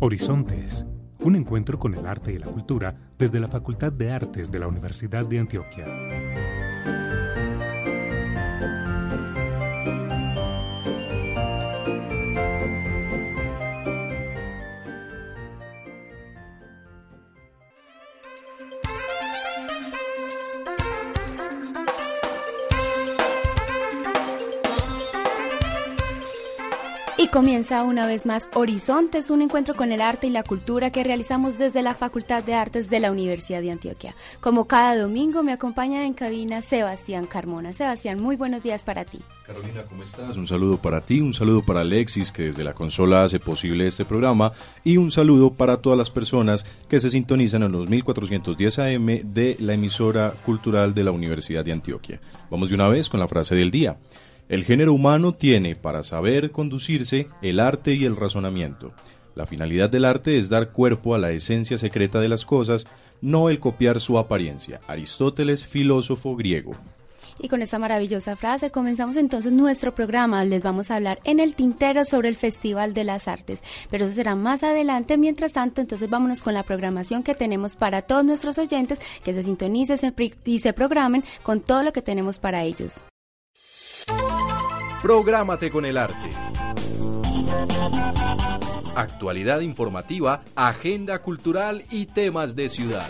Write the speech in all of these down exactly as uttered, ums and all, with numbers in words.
Horizontes, un encuentro con el arte y la cultura desde la Facultad de Artes de la Universidad de Antioquia. Y comienza una vez más Horizontes, un encuentro con el arte y la cultura que realizamos desde la Facultad de Artes de la Universidad de Antioquia. Como cada domingo me acompaña en cabina Sebastián Carmona. Sebastián, muy buenos días para ti. Carolina, ¿cómo estás? Un saludo para ti, un saludo para Alexis, que desde la consola hace posible este programa, y un saludo para todas las personas que se sintonizan en los mil cuatrocientos diez A M de la emisora cultural de la Universidad de Antioquia. Vamos de una vez con la frase del día. El género humano tiene para saber conducirse el arte y el razonamiento. La finalidad del arte es dar cuerpo a la esencia secreta de las cosas, no el copiar su apariencia. Aristóteles, filósofo griego. Y con esta maravillosa frase comenzamos entonces nuestro programa. Les vamos a hablar en el tintero sobre el Festival de las Artes, pero eso será más adelante. Mientras tanto, entonces vámonos con la programación que tenemos para todos nuestros oyentes, que se sintonicen y se programen con todo lo que tenemos para ellos. Prográmate con el arte. Actualidad informativa, agenda cultural y temas de ciudad.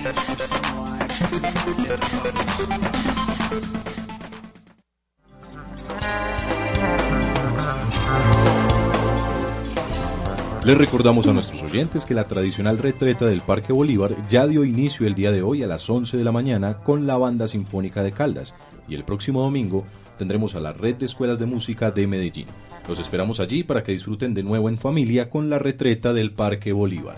Les recordamos a nuestros oyentes que la tradicional retreta del Parque Bolívar ya dio inicio el día de hoy a las once de la mañana con la Banda Sinfónica de Caldas, y el próximo domingo tendremos a la Red de Escuelas de Música de Medellín. Los esperamos allí para que disfruten de nuevo en familia con la retreta del Parque Bolívar.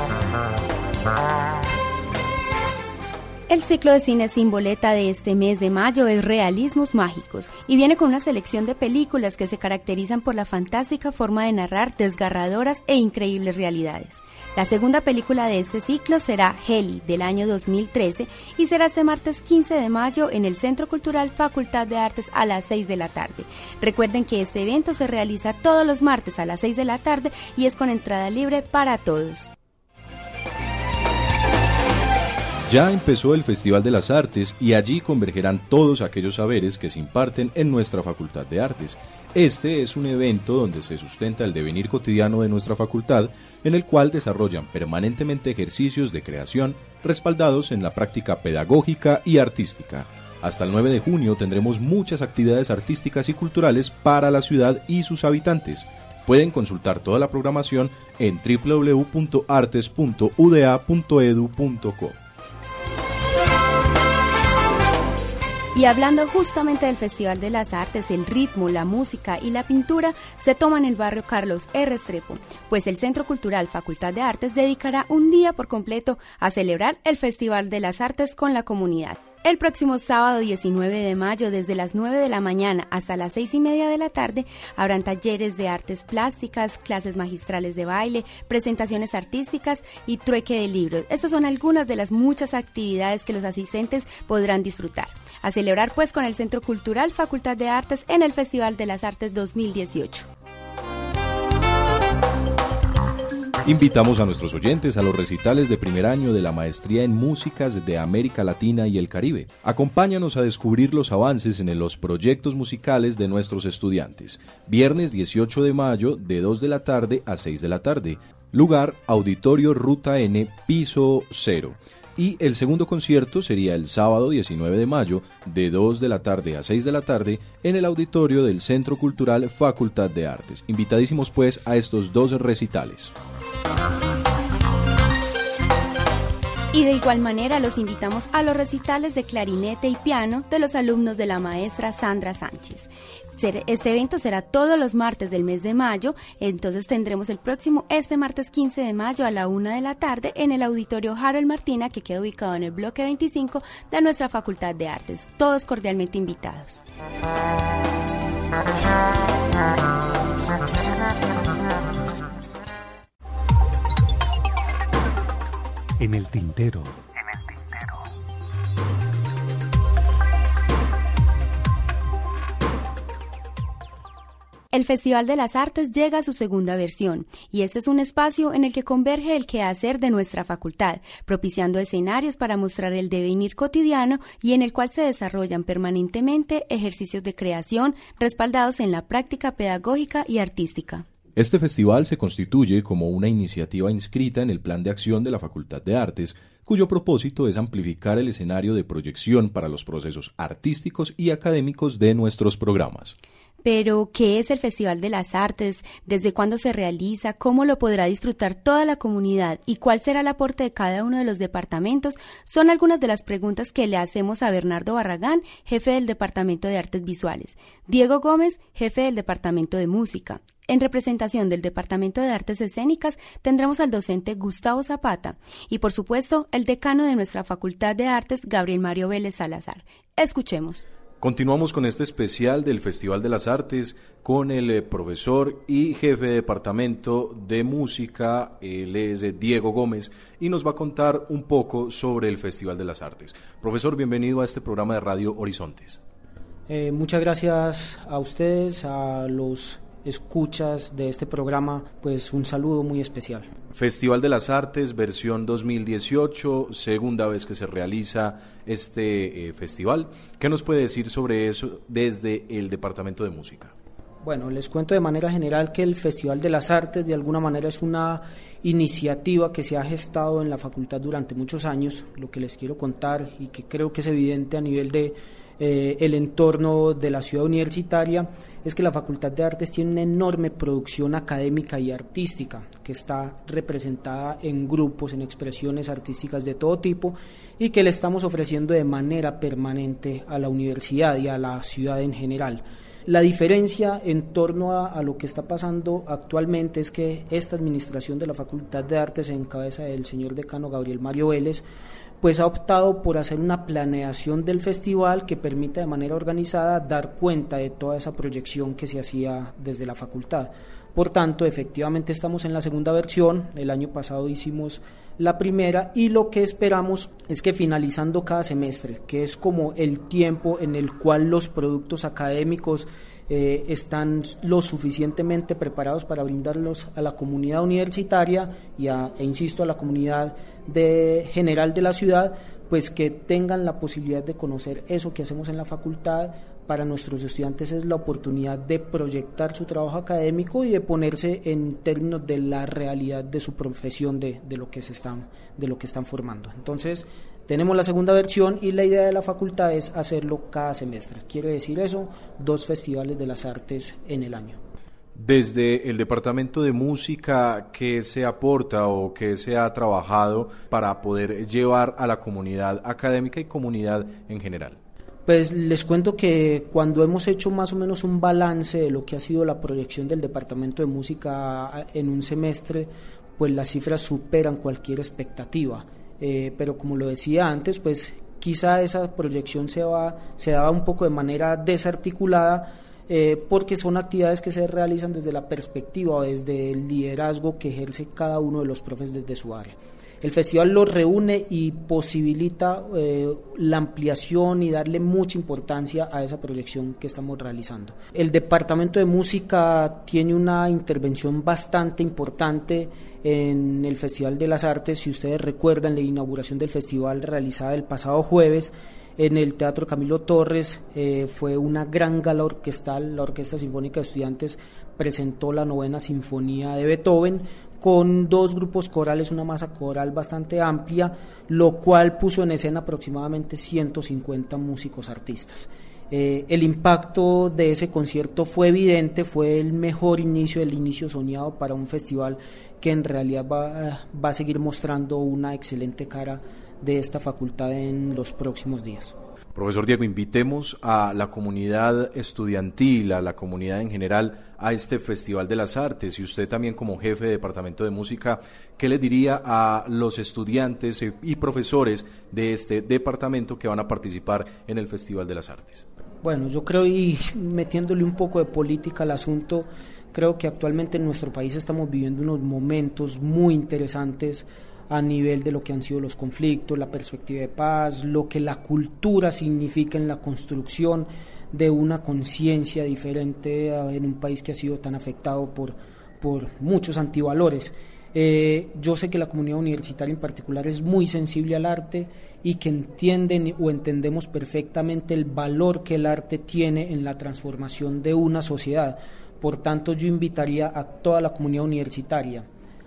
El ciclo de cine sin boleta de este mes de mayo es Realismos Mágicos y viene con una selección de películas que se caracterizan por la fantástica forma de narrar desgarradoras e increíbles realidades. La segunda película de este ciclo será Heli, del año dos mil trece, y será este martes quince de mayo en el Centro Cultural Facultad de Artes a las seis de la tarde. Recuerden que este evento se realiza todos los martes a las seis de la tarde y es con entrada libre para todos. Ya empezó el Festival de las Artes y allí convergerán todos aquellos saberes que se imparten en nuestra Facultad de Artes. Este es un evento donde se sustenta el devenir cotidiano de nuestra facultad, en el cual desarrollan permanentemente ejercicios de creación respaldados en la práctica pedagógica y artística. Hasta el nueve de junio tendremos muchas actividades artísticas y culturales para la ciudad y sus habitantes. Pueden consultar toda la programación en doble u doble u doble u punto artes punto u d a punto e d u punto co. Y hablando justamente del Festival de las Artes, el ritmo, la música y la pintura se toman en el barrio Carlos R. Restrepo, pues el Centro Cultural Facultad de Artes dedicará un día por completo a celebrar el Festival de las Artes con la comunidad. El próximo sábado diecinueve de mayo, desde las nueve de la mañana hasta las seis y media de la tarde, habrán talleres de artes plásticas, clases magistrales de baile, presentaciones artísticas y trueque de libros. Estas son algunas de las muchas actividades que los asistentes podrán disfrutar. A celebrar pues con el Centro Cultural Facultad de Artes en el Festival de las Artes dos mil dieciocho. Invitamos a nuestros oyentes a los recitales de primer año de la Maestría en Músicas de América Latina y el Caribe. Acompáñanos a descubrir los avances en los proyectos musicales de nuestros estudiantes. Viernes dieciocho de mayo, de dos de la tarde a seis de la tarde. Lugar, Auditorio Ruta N, piso cero. Y el segundo concierto sería el sábado diecinueve de mayo, de dos de la tarde a seis de la tarde, en el auditorio del Centro Cultural Facultad de Artes. Invitadísimos pues a estos dos recitales. Y de igual manera los invitamos a los recitales de clarinete y piano de los alumnos de la maestra Sandra Sánchez. Este evento será todos los martes del mes de mayo, entonces tendremos el próximo, este martes quince de mayo a la una de la tarde en el auditorio Harold Martina, que queda ubicado en el bloque veinticinco de nuestra Facultad de Artes. Todos cordialmente invitados. En el tintero. El Festival de las Artes llega a su segunda versión, y este es un espacio en el que converge el quehacer de nuestra facultad, propiciando escenarios para mostrar el devenir cotidiano y en el cual se desarrollan permanentemente ejercicios de creación respaldados en la práctica pedagógica y artística. Este festival se constituye como una iniciativa inscrita en el Plan de Acción de la Facultad de Artes, cuyo propósito es amplificar el escenario de proyección para los procesos artísticos y académicos de nuestros programas. Pero, ¿qué es el Festival de las Artes? ¿Desde cuándo se realiza? ¿Cómo lo podrá disfrutar toda la comunidad? ¿Y cuál será el aporte de cada uno de los departamentos? Son algunas de las preguntas que le hacemos a Bernardo Barragán, jefe del Departamento de Artes Visuales, Diego Gómez, jefe del Departamento de Música. En representación del Departamento de Artes Escénicas tendremos al docente Gustavo Zapata y, por supuesto, el decano de nuestra Facultad de Artes, Gabriel Mario Vélez Salazar. Escuchemos. Continuamos con este especial del Festival de las Artes con el eh, profesor y jefe de departamento de música, él es eh, Diego Gómez, y nos va a contar un poco sobre el Festival de las Artes. Profesor, bienvenido a este programa de Radio Horizontes. Eh, muchas gracias a ustedes, a los escuchas de este programa, pues un saludo muy especial. Festival de las Artes, versión dos mil dieciocho, segunda vez que se realiza este eh, festival. ¿Qué nos puede decir sobre eso desde el Departamento de Música? Bueno, les cuento de manera general que el Festival de las Artes de alguna manera es una iniciativa que se ha gestado en la facultad durante muchos años. Lo que les quiero contar y que creo que es evidente a nivel de eh, el entorno de la ciudad universitaria es que la Facultad de Artes tiene una enorme producción académica y artística que está representada en grupos, en expresiones artísticas de todo tipo y que le estamos ofreciendo de manera permanente a la universidad y a la ciudad en general. La diferencia en torno a, a lo que está pasando actualmente es que esta administración de la Facultad de Artes en cabeza del señor decano Gabriel Mario Vélez pues ha optado por hacer una planeación del festival que permita de manera organizada dar cuenta de toda esa proyección que se hacía desde la facultad. Por tanto, efectivamente estamos en la segunda versión, el año pasado hicimos la primera y lo que esperamos es que finalizando cada semestre, que es como el tiempo en el cual los productos académicos eh, están lo suficientemente preparados para brindarlos a la comunidad universitaria y a, e insisto a la comunidad de general de la ciudad, pues que tengan la posibilidad de conocer eso que hacemos en la facultad. Para nuestros estudiantes es la oportunidad de proyectar su trabajo académico y de ponerse en términos de la realidad de su profesión, de, de lo que se están, de lo que están formando. Entonces, tenemos la segunda versión y la idea de la facultad es hacerlo cada semestre. Quiere decir eso, dos festivales de las artes en el año. Desde el Departamento de Música, ¿qué se aporta o qué se ha trabajado para poder llevar a la comunidad académica y comunidad en general? Pues les cuento que cuando hemos hecho más o menos un balance de lo que ha sido la proyección del Departamento de Música en un semestre, pues las cifras superan cualquier expectativa. Eh, pero como lo decía antes, pues quizá esa proyección se, va, se daba un poco de manera desarticulada, Eh, porque son actividades que se realizan desde la perspectiva o desde el liderazgo que ejerce cada uno de los profes desde su área. El festival los reúne y posibilita eh, la ampliación y darle mucha importancia a esa proyección que estamos realizando. El Departamento de Música tiene una intervención bastante importante en el Festival de las Artes. Si ustedes recuerdan la inauguración del festival realizada el pasado jueves, en el Teatro Camilo Torres, eh, fue una gran gala orquestal. La Orquesta Sinfónica de Estudiantes presentó la novena sinfonía de Beethoven con dos grupos corales, una masa coral bastante amplia, lo cual puso en escena aproximadamente ciento cincuenta músicos artistas. Eh, el impacto de ese concierto fue evidente, fue el mejor inicio, el inicio soñado para un festival que en realidad va, va a seguir mostrando una excelente cara de esta facultad en los próximos días. Profesor Diego, invitemos a la comunidad estudiantil, a la comunidad en general, a este Festival de las Artes, y usted también como jefe de Departamento de Música, ¿qué le diría a los estudiantes y profesores de este departamento que van a participar en el Festival de las Artes? Bueno, yo creo, y metiéndole un poco de política al asunto, creo que actualmente en nuestro país estamos viviendo unos momentos muy interesantes a nivel de lo que han sido los conflictos, la perspectiva de paz, lo que la cultura significa en la construcción de una conciencia diferente en un país que ha sido tan afectado por, por muchos antivalores. Eh, yo sé que la comunidad universitaria en particular es muy sensible al arte y que entienden o entendemos perfectamente el valor que el arte tiene en la transformación de una sociedad. Por tanto, yo invitaría a toda la comunidad universitaria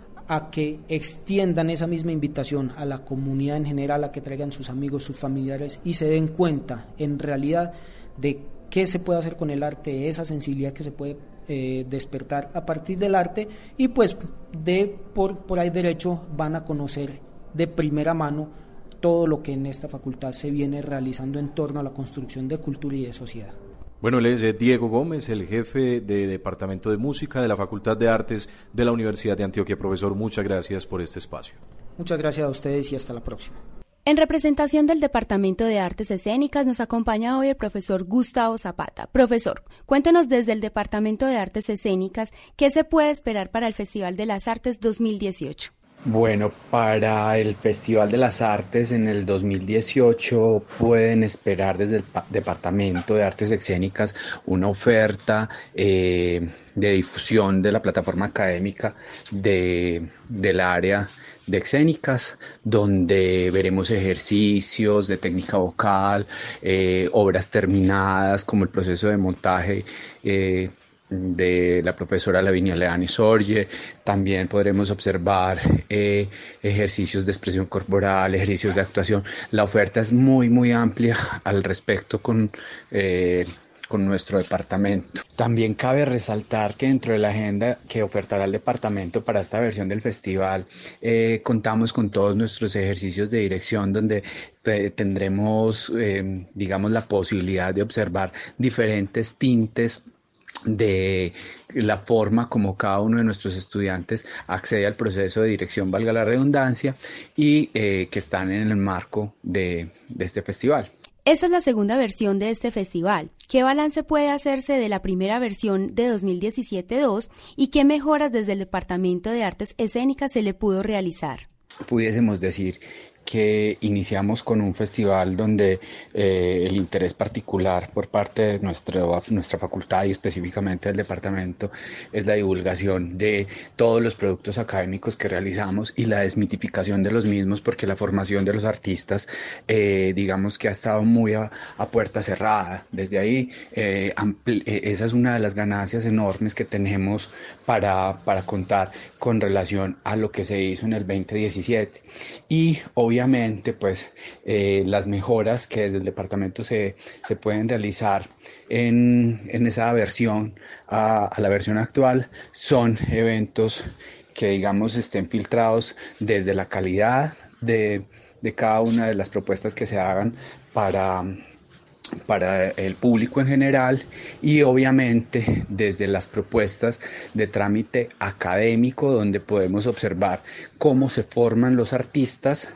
a que extiendan esa misma invitación a la comunidad en general, a que traigan sus amigos, sus familiares y se den cuenta en realidad de qué se puede hacer con el arte, esa sensibilidad que se puede eh, despertar a partir del arte, y pues de por, por ahí derecho van a conocer de primera mano todo lo que en esta facultad se viene realizando en torno a la construcción de cultura y de sociedad. Bueno, él es Diego Gómez, el jefe de Departamento de Música de la Facultad de Artes de la Universidad de Antioquia. Profesor, muchas gracias por este espacio. Muchas gracias a ustedes y hasta la próxima. En representación del Departamento de Artes Escénicas nos acompaña hoy el profesor Gustavo Zapata. Profesor, cuéntenos desde el Departamento de Artes Escénicas qué se puede esperar para el Festival de las Artes dos mil dieciocho. Bueno, para el Festival de las Artes en el dos mil dieciocho pueden esperar desde el Departamento de Artes Escénicas una oferta eh, de difusión de la plataforma académica de, del área de escénicas, donde veremos ejercicios de técnica vocal, eh, obras terminadas como el proceso de montaje eh, de la profesora Lavinia Leani Sorge. También podremos observar eh, ejercicios de expresión corporal, ejercicios de actuación. La oferta es muy muy amplia al respecto con eh, con nuestro departamento. También cabe resaltar que dentro de la agenda que ofertará el departamento para esta versión del festival eh, contamos con todos nuestros ejercicios de dirección, donde eh, tendremos eh, digamos la posibilidad de observar diferentes tintes de la forma como cada uno de nuestros estudiantes accede al proceso de dirección, valga la redundancia, y eh, que están en el marco de, de este festival. Esta es la segunda versión de este festival. ¿Qué balance puede hacerse de la primera versión de dos mil diecisiete dos y qué mejoras desde el Departamento de Artes Escénicas se le pudo realizar? Pudiésemos decir que iniciamos con un festival donde eh, el interés particular por parte de nuestra, nuestra facultad y específicamente del departamento es la divulgación de todos los productos académicos que realizamos y la desmitificación de los mismos, porque la formación de los artistas eh, digamos que ha estado muy a, a puerta cerrada. Desde ahí eh, ampli- esa es una de las ganancias enormes que tenemos para, para contar con relación a lo que se hizo en el veinte diecisiete, y obviamente Obviamente, pues eh, las mejoras que desde el departamento se, se pueden realizar en, en esa versión a, a la versión actual son eventos que digamos estén filtrados desde la calidad de, de cada una de las propuestas que se hagan para para el público en general, y obviamente desde las propuestas de trámite académico, donde podemos observar cómo se forman los artistas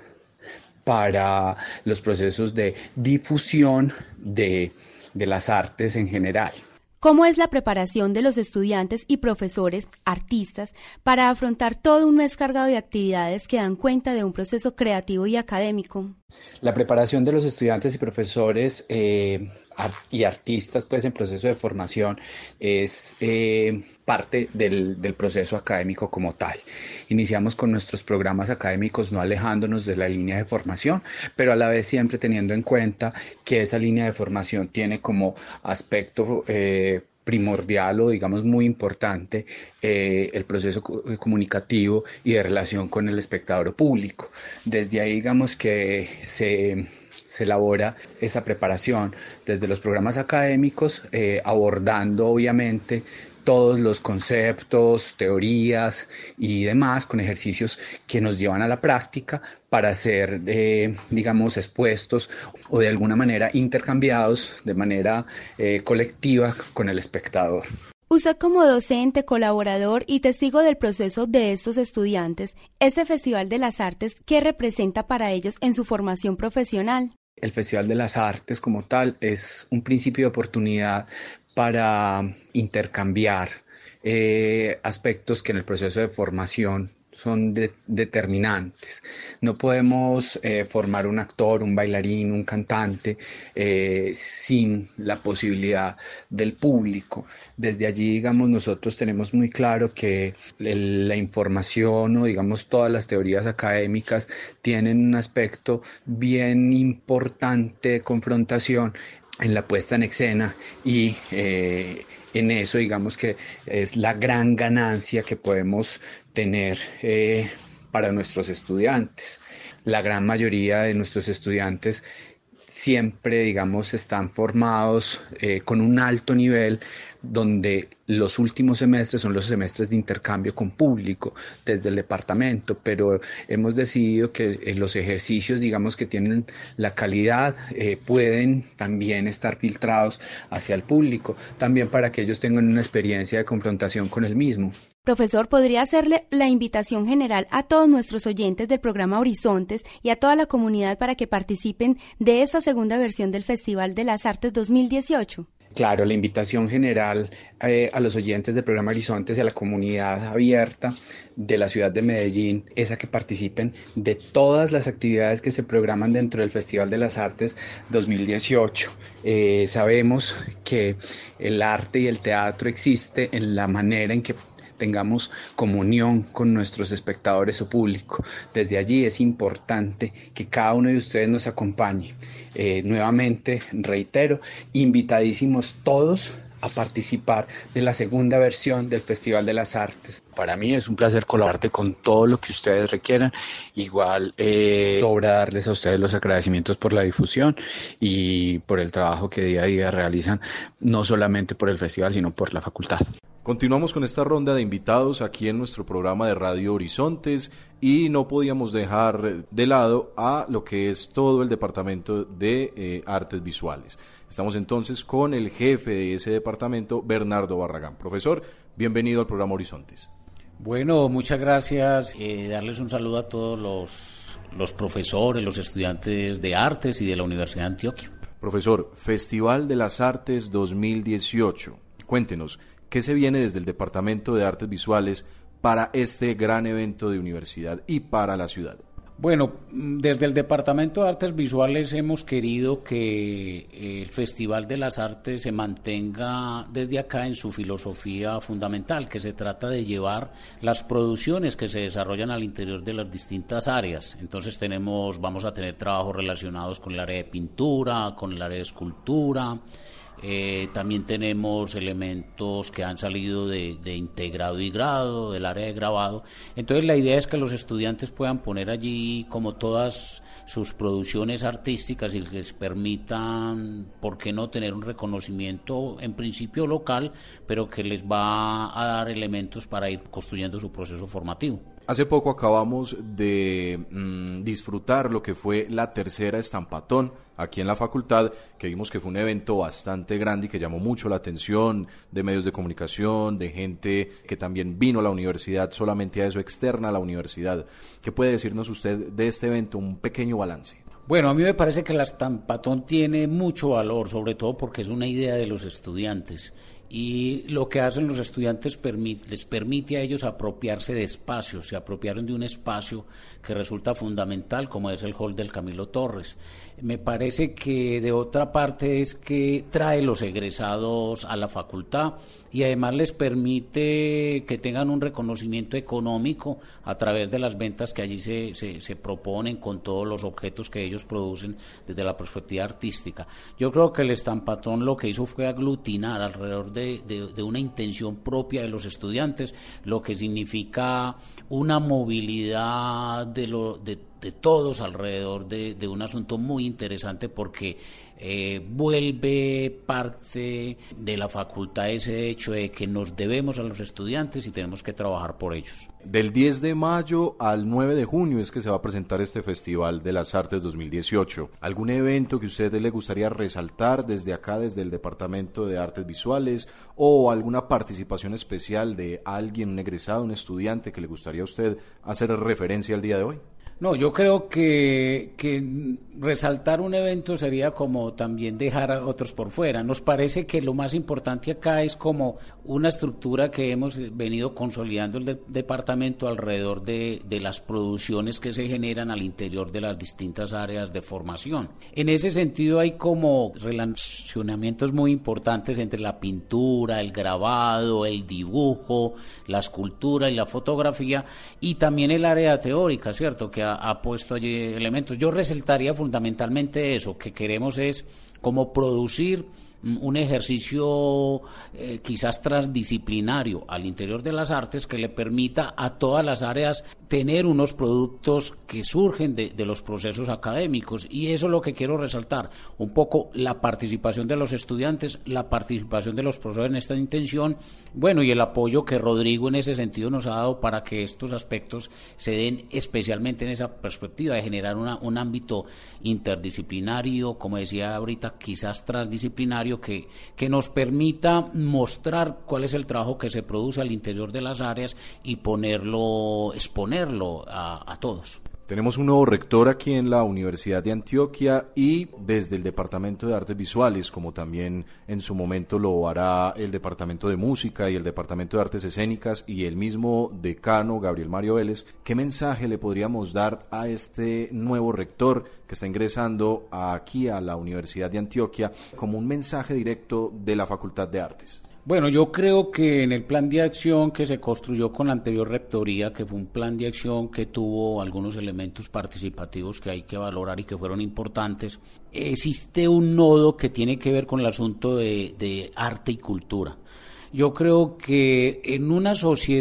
para los procesos de difusión de, de las artes en general. ¿Cómo es la preparación de los estudiantes y profesores, artistas, para afrontar todo un mes cargado de actividades que dan cuenta de un proceso creativo y académico? La preparación de los estudiantes y profesores eh, y artistas pues en proceso de formación es eh, parte del, del proceso académico como tal. Iniciamos con nuestros programas académicos no alejándonos de la línea de formación, pero a la vez siempre teniendo en cuenta que esa línea de formación tiene como aspecto eh, primordial o digamos muy importante eh, el proceso comunicativo y de relación con el espectador público. Desde ahí digamos que se, se elabora esa preparación desde los programas académicos, eh, abordando obviamente todos los conceptos, teorías y demás con ejercicios que nos llevan a la práctica para ser, eh, digamos, expuestos o de alguna manera intercambiados de manera eh, colectiva con el espectador. Usted como docente, colaborador y testigo del proceso de estos estudiantes, este Festival de las Artes, ¿qué representa para ellos en su formación profesional? El Festival de las Artes como tal es un principio de oportunidad para intercambiar eh, aspectos que en el proceso de formación son de, determinantes. No podemos eh, formar un actor, un bailarín, un cantante eh, sin la posibilidad del público. Desde allí, digamos, nosotros tenemos muy claro que el, la información o, digamos, todas las teorías académicas tienen un aspecto bien importante de confrontación en la puesta en escena y eh, en eso, digamos, que es la gran ganancia que podemos tener eh, para nuestros estudiantes. La gran mayoría de nuestros estudiantes siempre, digamos, están formados eh, con un alto nivel, donde los últimos semestres son los semestres de intercambio con público desde el departamento, pero hemos decidido que eh, los ejercicios, digamos, que tienen la calidad, eh, pueden también estar filtrados hacia el público, también para que ellos tengan una experiencia de confrontación con el mismo. Profesor, ¿podría hacerle la invitación general a todos nuestros oyentes del programa Horizontes y a toda la comunidad para que participen de esta segunda versión del Festival de las Artes dos mil dieciocho? Claro, la invitación general eh, a los oyentes del programa Horizontes y a la comunidad abierta de la ciudad de Medellín es a que participen de todas las actividades que se programan dentro del Festival de las Artes dos mil dieciocho. Eh, sabemos que el arte y el teatro existe en la manera en que tengamos comunión con nuestros espectadores o público. Desde allí es importante que cada uno de ustedes nos acompañe. Eh, nuevamente, reitero, invitadísimos todos a participar de la segunda versión del Festival de las Artes. Para mí es un placer colaborar con todo lo que ustedes requieran. Igual, eh, sobra darles a ustedes los agradecimientos por la difusión y por el trabajo que día a día realizan, no solamente por el festival, sino por la facultad. Continuamos con esta ronda de invitados aquí en nuestro programa de Radio Horizontes y no podíamos dejar de lado a lo que es todo el departamento de eh, artes visuales. Estamos entonces con el jefe de ese departamento, Bernardo Barragán. Profesor, bienvenido al programa Horizontes. Bueno, muchas gracias. Eh, darles un saludo a todos los, los profesores, los estudiantes de artes y de la Universidad de Antioquia. Profesor, Festival de las Artes dos mil dieciocho. Cuéntenos, ¿qué se viene desde el Departamento de Artes Visuales para este gran evento de universidad y para la ciudad? Bueno, desde el Departamento de Artes Visuales hemos querido que el Festival de las Artes se mantenga desde acá en su filosofía fundamental, que se trata de llevar las producciones que se desarrollan al interior de las distintas áreas. Entonces tenemos, vamos a tener trabajos relacionados con el área de pintura, con el área de escultura. Eh, también tenemos elementos que han salido de, de integrado y grado, del área de grabado. Entonces la idea es que los estudiantes puedan poner allí como todas sus producciones artísticas y les permitan, ¿por qué no?, tener un reconocimiento en principio local, pero que les va a dar elementos para ir construyendo su proceso formativo. Hace poco acabamos de mmm, disfrutar lo que fue la tercera Estampatón aquí en la facultad, que vimos que fue un evento bastante grande y que llamó mucho la atención de medios de comunicación, de gente que también vino a la universidad, solamente a eso, externa a la universidad. ¿Qué puede decirnos usted de este evento? Un pequeño balance. Bueno, a mí me parece que la Estampatón tiene mucho valor, sobre todo porque es una idea de los estudiantes. Y lo que hacen los estudiantes permite, les permite a ellos apropiarse de espacios. Se apropiaron de un espacio que resulta fundamental, como es el hall del Camilo Torres. Me parece que de otra parte es que trae los egresados a la facultad y además les permite que tengan un reconocimiento económico a través de las ventas que allí se, se, se proponen con todos los objetos que ellos producen desde la perspectiva artística. Yo creo que el Estampatón lo que hizo fue aglutinar alrededor de, de, de una intención propia de los estudiantes, lo que significa una movilidad de lo de de todos alrededor de, de un asunto muy interesante porque eh, vuelve parte de la facultad ese hecho de que nos debemos a los estudiantes y tenemos que trabajar por ellos. Del diez de mayo al nueve de junio es que se va a presentar este Festival de las Artes dos mil dieciocho. ¿Algún evento que a usted le gustaría resaltar desde acá, desde el Departamento de Artes Visuales, o alguna participación especial de alguien, un egresado, un estudiante que le gustaría a usted hacer referencia al día de hoy? No, yo creo que, que resaltar un evento sería como también dejar a otros por fuera. Nos parece que lo más importante acá es como una estructura que hemos venido consolidando el de, departamento alrededor de, de las producciones que se generan al interior de las distintas áreas de formación. En ese sentido hay como relacionamientos muy importantes entre la pintura, el grabado, el dibujo, la escultura y la fotografía, y también el área teórica, ¿cierto?, que ha, ha puesto allí elementos. Yo resaltaría fundamentalmente eso, que queremos es como producir un ejercicio eh, quizás transdisciplinario al interior de las artes que le permita a todas las áreas tener unos productos que surgen de, de los procesos académicos, y eso es lo que quiero resaltar, un poco la participación de los estudiantes, la participación de los profesores en esta intención, bueno, y el apoyo que Rodrigo en ese sentido nos ha dado para que estos aspectos se den especialmente en esa perspectiva de generar una, un ámbito interdisciplinario, como decía ahorita, quizás transdisciplinario, que, que nos permita mostrar cuál es el trabajo que se produce al interior de las áreas y ponerlo, exponerlo a, a todos. Tenemos un nuevo rector aquí en la Universidad de Antioquia y desde el Departamento de Artes Visuales, como también en su momento lo hará el Departamento de Música y el Departamento de Artes Escénicas y el mismo decano Gabriel Mario Vélez, ¿qué mensaje le podríamos dar a este nuevo rector que está ingresando aquí a la Universidad de Antioquia como un mensaje directo de la Facultad de Artes? Bueno, yo creo que en el plan de acción que se construyó con la anterior rectoría, que fue un plan de acción que tuvo algunos elementos participativos que hay que valorar y que fueron importantes, existe un nodo que tiene que ver con el asunto de, de arte y cultura. Yo creo que en una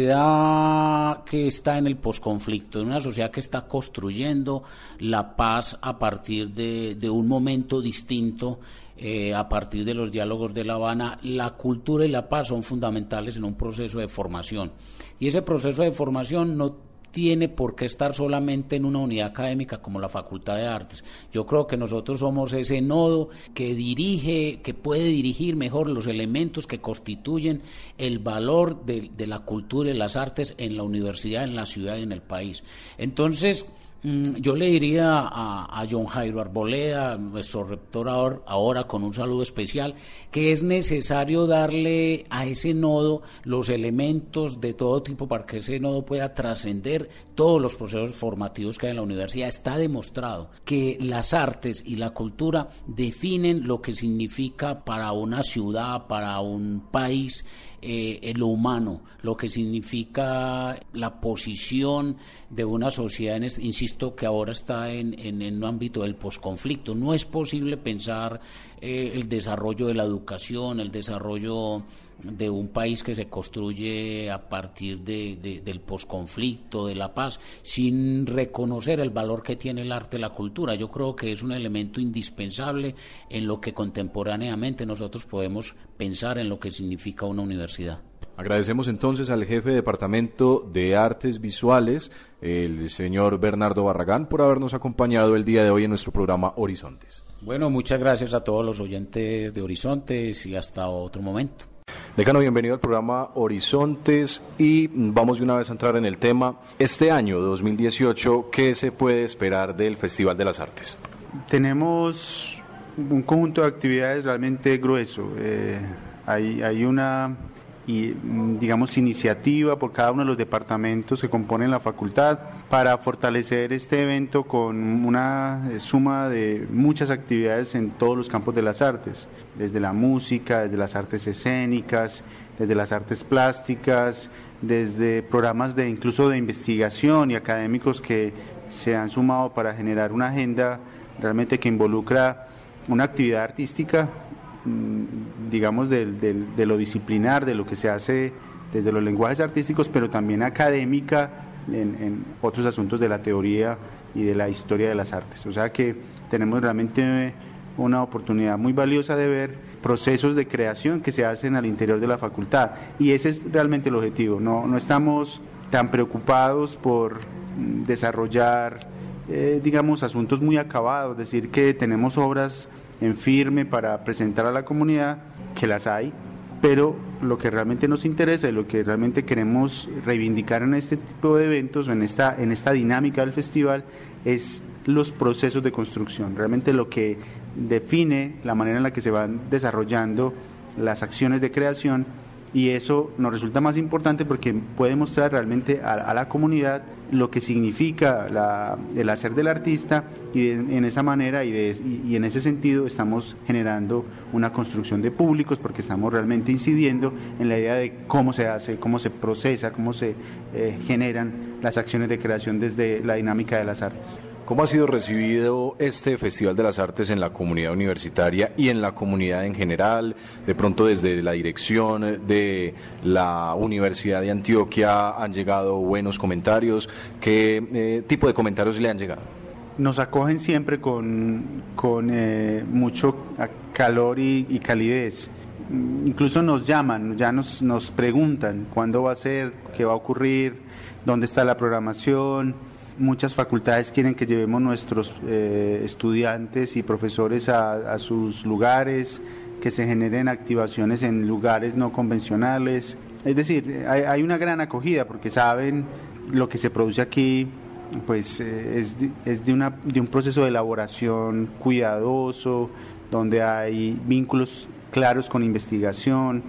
sociedad que está en el posconflicto, en una sociedad que está construyendo la paz a partir de, de un momento distinto, eh, a partir de los diálogos de La Habana, la cultura y la paz son fundamentales en un proceso de formación. Y ese proceso de formación no tiene por qué estar solamente en una unidad académica como la Facultad de Artes. Yo creo que nosotros somos ese nodo que dirige, que puede dirigir mejor los elementos que constituyen el valor de, de la cultura y las artes en la universidad, en la ciudad y en el país. Entonces, yo le diría a, a John Jairo Arboleda, nuestro rector ahora, ahora con un saludo especial, que es necesario darle a ese nodo los elementos de todo tipo para que ese nodo pueda trascender todos los procesos formativos que hay en la universidad. Está demostrado que las artes y la cultura definen lo que significa para una ciudad, para un país, Eh, lo humano, lo que significa la posición de una sociedad, en este, insisto, que ahora está en, en, en un ámbito del posconflicto. No es posible pensar eh, el desarrollo de la educación, el desarrollo de un país que se construye a partir de, de, del posconflicto, de la paz, sin reconocer el valor que tiene el arte y la cultura. Yo creo que es un elemento indispensable en lo que contemporáneamente nosotros podemos pensar en lo que significa una universidad. Agradecemos entonces al jefe de Departamento de Artes Visuales, el señor Bernardo Barragán, por habernos acompañado el día de hoy en nuestro programa Horizontes. Bueno, muchas gracias a todos los oyentes de Horizontes y hasta otro momento. Decano, bienvenido al programa Horizontes y vamos de una vez a entrar en el tema. Este año dos mil dieciocho, ¿qué se puede esperar del Festival de las Artes? Tenemos un conjunto de actividades realmente grueso. Eh, hay, hay una, y, digamos, iniciativa por cada uno de los departamentos que componen la facultad para fortalecer este evento con una suma de muchas actividades en todos los campos de las artes, desde la música, desde las artes escénicas, desde las artes plásticas, desde programas de incluso de investigación y académicos que se han sumado para generar una agenda realmente que involucra una actividad artística, digamos, de, de, de lo disciplinar, de lo que se hace desde los lenguajes artísticos, pero también académica en, en otros asuntos de la teoría y de la historia de las artes. O sea que tenemos realmente una oportunidad muy valiosa de ver procesos de creación que se hacen al interior de la facultad, y ese es realmente el objetivo. No, no estamos tan preocupados por desarrollar, eh, digamos, asuntos muy acabados, decir que tenemos obras en firme para presentar a la comunidad, que las hay, pero lo que realmente nos interesa y lo que realmente queremos reivindicar en este tipo de eventos o en esta, en esta dinámica del festival es los procesos de construcción, realmente lo que define la manera en la que se van desarrollando las acciones de creación, y eso nos resulta más importante porque puede mostrar realmente a, a la comunidad lo que significa la, el hacer del artista, y de, en esa manera y, de, y, y en ese sentido estamos generando una construcción de públicos porque estamos realmente incidiendo en la idea de cómo se hace, cómo se procesa, cómo se eh, generan las acciones de creación desde la dinámica de las artes. ¿Cómo ha sido recibido este Festival de las Artes en la comunidad universitaria y en la comunidad en general? De pronto desde la dirección de la Universidad de Antioquia han llegado buenos comentarios. ¿Qué eh, tipo de comentarios le han llegado? Nos acogen siempre con, con eh, mucho calor y, y calidez. Incluso nos llaman, ya nos, nos preguntan cuándo va a ser, qué va a ocurrir, dónde está la programación. Muchas facultades quieren que llevemos nuestros eh, estudiantes y profesores a, a sus lugares, que se generen activaciones en lugares no convencionales. Es decir, hay, hay una gran acogida porque saben lo que se produce aquí, pues eh, es, de, es de, una, de un proceso de elaboración cuidadoso, donde hay vínculos claros con investigación,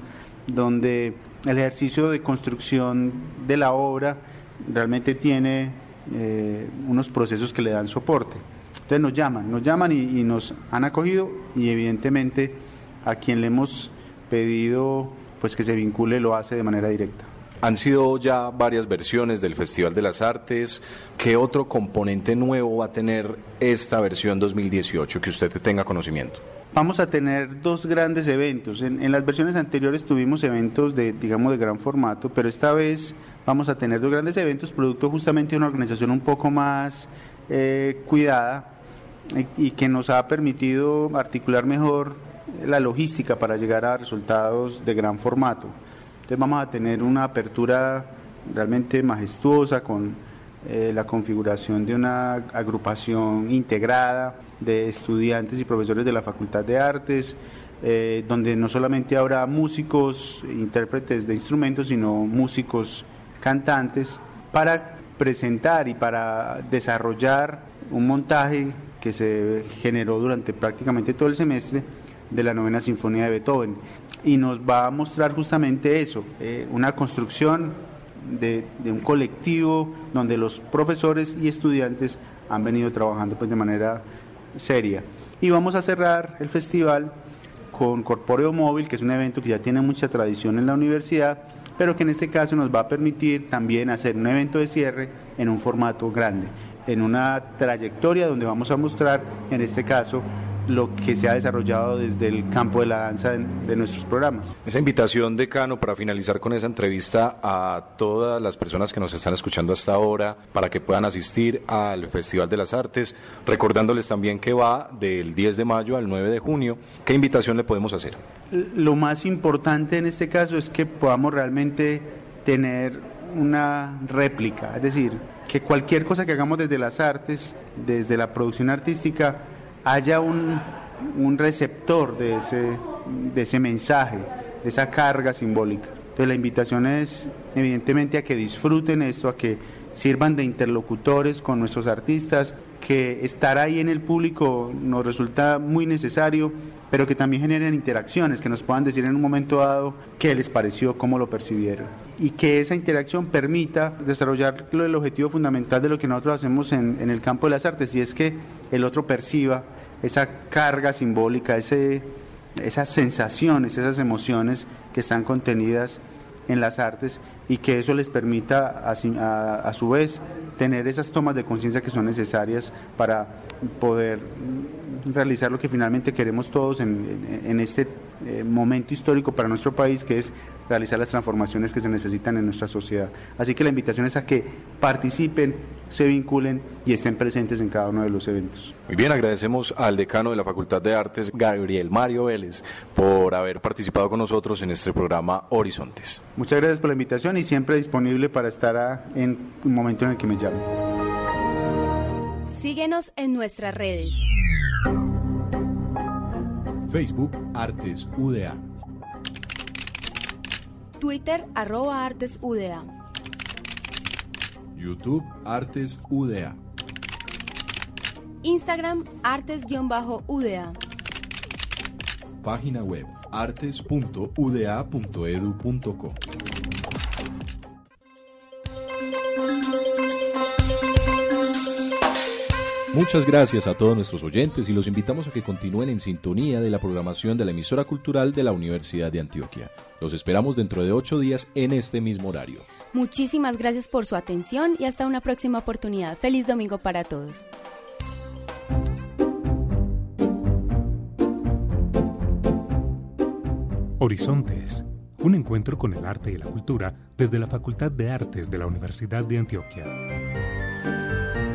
donde el ejercicio de construcción de la obra realmente tiene Eh, unos procesos que le dan soporte. Entonces nos llaman, nos llaman y, y nos han acogido, y evidentemente a quien le hemos pedido pues que se vincule lo hace de manera directa. Han sido ya varias versiones del Festival de las Artes. ¿Qué otro componente nuevo va a tener esta versión dos mil dieciocho que usted tenga conocimiento? Vamos a tener dos grandes eventos. En, en las versiones anteriores tuvimos eventos de, digamos, de gran formato, pero esta vez vamos a tener dos grandes eventos, producto justamente de una organización un poco más eh, cuidada y, y que nos ha permitido articular mejor la logística para llegar a resultados de gran formato. Entonces vamos a tener una apertura realmente majestuosa con eh, la configuración de una agrupación integrada de estudiantes y profesores de la Facultad de Artes, eh, donde no solamente habrá músicos, intérpretes de instrumentos, sino músicos, cantantes, para presentar y para desarrollar un montaje que se generó durante prácticamente todo el semestre de la Novena Sinfonía de Beethoven, y nos va a mostrar justamente eso, eh, una construcción de, de un colectivo donde los profesores y estudiantes han venido trabajando pues de manera seria. Y vamos a cerrar el festival con Corpóreo Móvil, que es un evento que ya tiene mucha tradición en la universidad, pero que en este caso nos va a permitir también hacer un evento de cierre en un formato grande, en una trayectoria donde vamos a mostrar, en este caso, lo que se ha desarrollado desde el campo de la danza de, de nuestros programas. Esa invitación, decano, para finalizar con esa entrevista a todas las personas que nos están escuchando hasta ahora, para que puedan asistir al Festival de las Artes, recordándoles también que va del diez de mayo al nueve de junio, ¿qué invitación le podemos hacer? Lo más importante en este caso es que podamos realmente tener una réplica, es decir, que cualquier cosa que hagamos desde las artes, desde la producción artística, haya un, un receptor de ese, de ese mensaje, de esa carga simbólica. Entonces la invitación es evidentemente a que disfruten esto, a que sirvan de interlocutores con nuestros artistas, que estar ahí en el público nos resulta muy necesario, pero que también generen interacciones, que nos puedan decir en un momento dado qué les pareció, cómo lo percibieron, y que esa interacción permita desarrollar el objetivo fundamental de lo que nosotros hacemos en, en el campo de las artes, y es que el otro perciba esa carga simbólica, ese, esas sensaciones, esas emociones que están contenidas en las artes, y que eso les permita a, a, a su vez tener esas tomas de conciencia que son necesarias para poder realizar lo que finalmente queremos todos en, en, en este eh, momento histórico para nuestro país, que es realizar las transformaciones que se necesitan en nuestra sociedad. Así que la invitación es a que participen, se vinculen y estén presentes en cada uno de los eventos. Muy bien, agradecemos al decano de la Facultad de Artes, Gabriel Mario Vélez, por haber participado con nosotros en este programa Horizontes. Muchas gracias por la invitación y siempre disponible para estar a, en un momento en el que me llamen. Síguenos en nuestras redes. Facebook Artes U D A. Twitter, arroba Artes U D A. YouTube, Artes U D A. Instagram, artes-U D A. Página web, artes punto u d a punto e d u punto co. Muchas gracias a todos nuestros oyentes y los invitamos a que continúen en sintonía de la programación de la emisora cultural de la Universidad de Antioquia. Los esperamos dentro de ocho días en este mismo horario. Muchísimas gracias por su atención y hasta una próxima oportunidad. Feliz domingo para todos. Horizontes, un encuentro con el arte y la cultura desde la Facultad de Artes de la Universidad de Antioquia.